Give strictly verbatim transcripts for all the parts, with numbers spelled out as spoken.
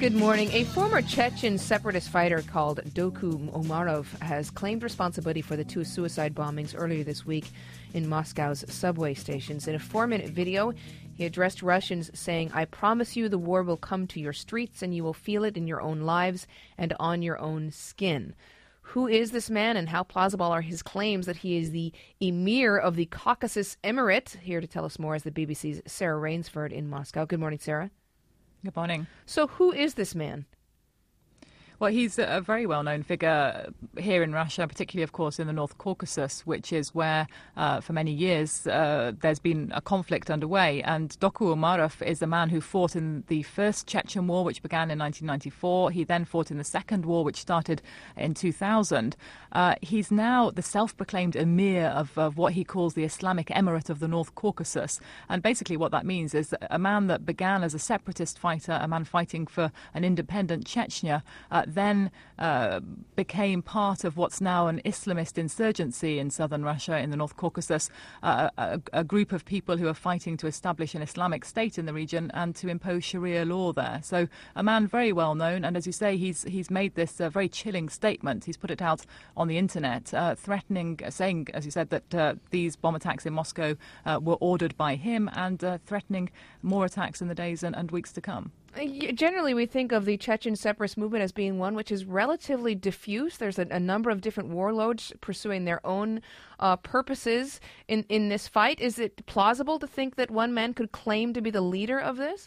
Good morning. A former Chechen separatist fighter called Doku Umarov has claimed responsibility for the two suicide bombings earlier this week in Moscow's subway stations. In a four-minute video, he addressed Russians saying, "I promise you the war will come to your streets and you will feel it in your own lives and on your own skin." Who is this man and how plausible are his claims that he is the emir of the Caucasus Emirate? Here to tell us more is the B B C's Sarah Rainsford in Moscow. Good morning, Sarah. Good morning. So who is this man? Well, he's a very well-known figure here in Russia, particularly, of course, in the North Caucasus, which is where, uh, for many years, uh, there's been a conflict underway. And Doku Umarov is a man who fought in the first Chechen War, which began in nineteen ninety-four. He then fought in the Second War, which started in two thousand. Uh, he's now the self-proclaimed emir of, of what he calls the Islamic Emirate of the North Caucasus. And basically what that means is a man that began as a separatist fighter, a man fighting for an independent Chechnya, uh, then uh, became part of what's now an Islamist insurgency in southern Russia, in the North Caucasus, uh, a, a group of people who are fighting to establish an Islamic state in the region and to impose Sharia law there. So a man very well known, and as you say, he's he's made this uh, very chilling statement. He's put it out on the internet, uh, threatening, saying, as you said, that uh, these bomb attacks in Moscow uh, were ordered by him, and uh, threatening more attacks in the days and, and weeks to come. Generally, we think of the Chechen separatist movement as being one which is relatively diffuse. There's a, a number of different warlords pursuing their own uh, purposes in, in this fight. Is it plausible to think that one man could claim to be the leader of this?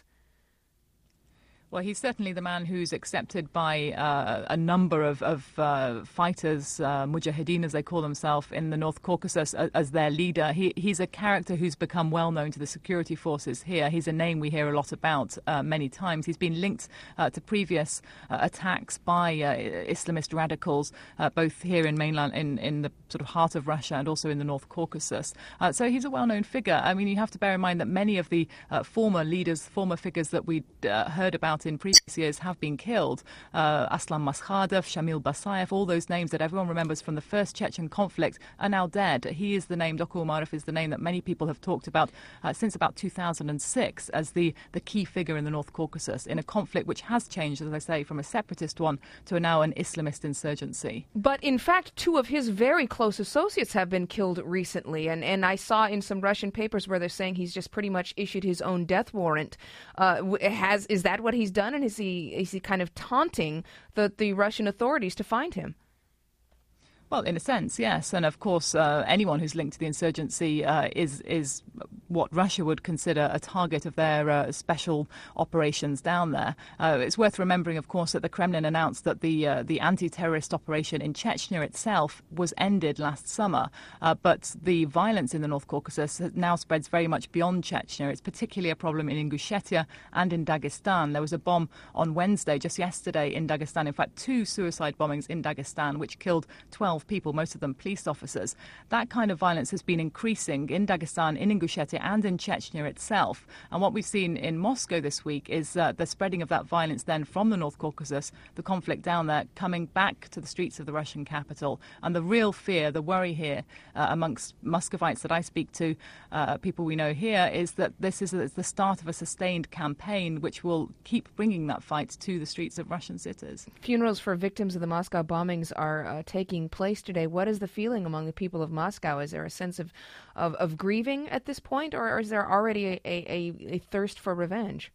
Well, he's certainly the man who's accepted by uh, a number of, of uh, fighters, uh, mujahideen as they call themselves, in the North Caucasus as, as their leader. He, he's a character who's become well known to the security forces here. He's a name we hear a lot about uh, many times. He's been linked uh, to previous uh, attacks by uh, Islamist radicals, uh, both here in mainland, in, in the sort of heart of Russia, and also in the North Caucasus. Uh, so he's a well-known figure. I mean, you have to bear in mind that many of the uh, former leaders, former figures that we uh, heard about in previous years have been killed. Uh, Aslan Maskhadov, Shamil Basayev, all those names that everyone remembers from the first Chechen conflict are now dead. He is the name, Doku Umarov is the name that many people have talked about uh, since about two thousand six as the, the key figure in the North Caucasus in a conflict which has changed, as I say, from a separatist one to a now an Islamist insurgency. But in fact, two of his very close associates have been killed recently, and, and I saw in some Russian papers where they're saying he's just pretty much issued his own death warrant. Uh, has is that what he's done, and is he is he kind of taunting the, the Russian authorities to find him? Well, in a sense, yes. And of course, uh, anyone who's linked to the insurgency uh, is is what Russia would consider a target of their uh, special operations down there. Uh, it's worth remembering, of course, that the Kremlin announced that the uh, the anti-terrorist operation in Chechnya itself was ended last summer. Uh, but the violence in the North Caucasus now spreads very much beyond Chechnya. It's particularly a problem in Ingushetia and in Dagestan. There was a bomb on Wednesday, just yesterday, in Dagestan. In fact, two suicide bombings in Dagestan, which killed twelve people, most of them police officers. That kind of violence has been increasing in Dagestan, in Ingushetia, and in Chechnya itself. And what we've seen in Moscow this week is uh, the spreading of that violence then from the North Caucasus, the conflict down there, coming back to the streets of the Russian capital. And the real fear, the worry here uh, amongst Muscovites that I speak to, uh, people we know here, is that this is a, the start of a sustained campaign which will keep bringing that fight to the streets of Russian cities. Funerals for victims of the Moscow bombings are uh, taking place today. What is the feeling among the people of Moscow? Is there a sense of, of, of grieving at this point, or is there already a, a, a thirst for revenge?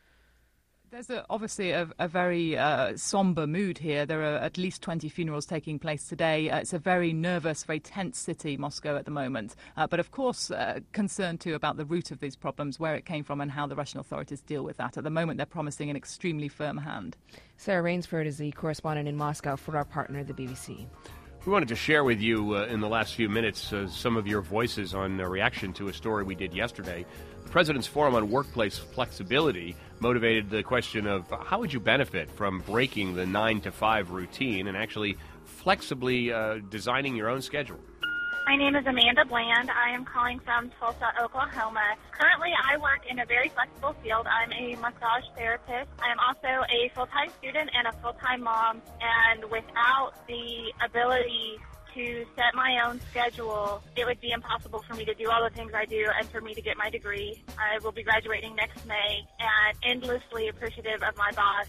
There's a, obviously a, a very uh, somber mood here. There are at least twenty funerals taking place today. Uh, it's a very nervous, very tense city, Moscow, at the moment. Uh, but of course, uh, concerned too about the root of these problems, where it came from and how the Russian authorities deal with that. At the moment, they're promising an extremely firm hand. Sarah Rainsford is the correspondent in Moscow for our partner, the B B C. We wanted to share with you uh, in the last few minutes uh, some of your voices on a reaction to a story we did yesterday. The President's Forum on Workplace Flexibility motivated the question of how would you benefit from breaking the nine to five routine and actually flexibly uh, designing your own schedule. My name is Amanda Bland. I am calling from Tulsa, Oklahoma. Currently, I work in a very flexible field. I'm a massage therapist. I am also a full-time student and a full-time mom. And without the ability to set my own schedule, it would be impossible for me to do all the things I do and for me to get my degree. I will be graduating next May and endlessly appreciative of my boss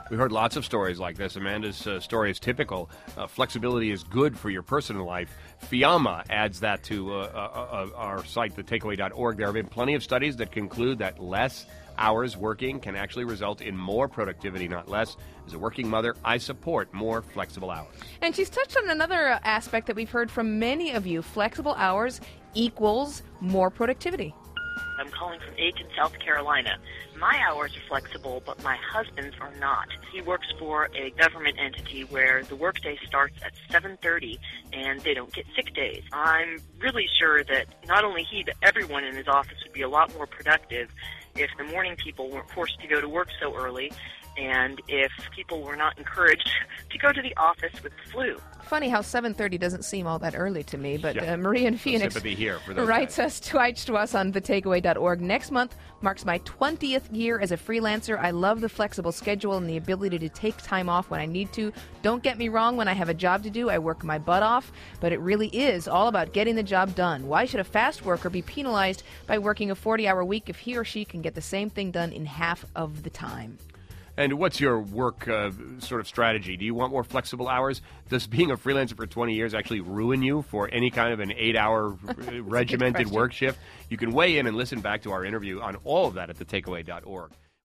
We heard lots of stories like this. Amanda's uh, story is typical. Uh, flexibility is good for your personal life. Fiamma adds that to uh, uh, uh, our site, the takeaway dot org. There have been plenty of studies that conclude that less hours working can actually result in more productivity, not less. As a working mother, I support more flexible hours. And she's touched on another aspect that we've heard from many of you. Flexible hours equals more productivity. I'm calling from Aiken, South Carolina. My hours are flexible, but my husband's are not. He works for a government entity where the workday starts at seven thirty and they don't get sick days. I'm really sure that not only he, but everyone in his office would be a lot more productive if the morning people weren't forced to go to work so early, and if people were not encouraged to go to the office with the flu. Funny how seven thirty doesn't seem all that early to me, but Yeah. uh, Maria in Phoenix sympathy here for those writes guys. us, tweets to us on the takeaway dot org. Next month marks my twentieth year as a freelancer. I love the flexible schedule and the ability to take time off when I need to. Don't get me wrong, when I have a job to do, I work my butt off, but it really is all about getting the job done. Why should a fast worker be penalized by working a forty-hour week if he or she can get the same thing done in half of the time? And what's your work uh, sort of strategy? Do you want more flexible hours? Does being a freelancer for twenty years actually ruin you for any kind of an eight-hour regimented question. work shift? You can weigh in and listen back to our interview on all of that at the takeaway dot org.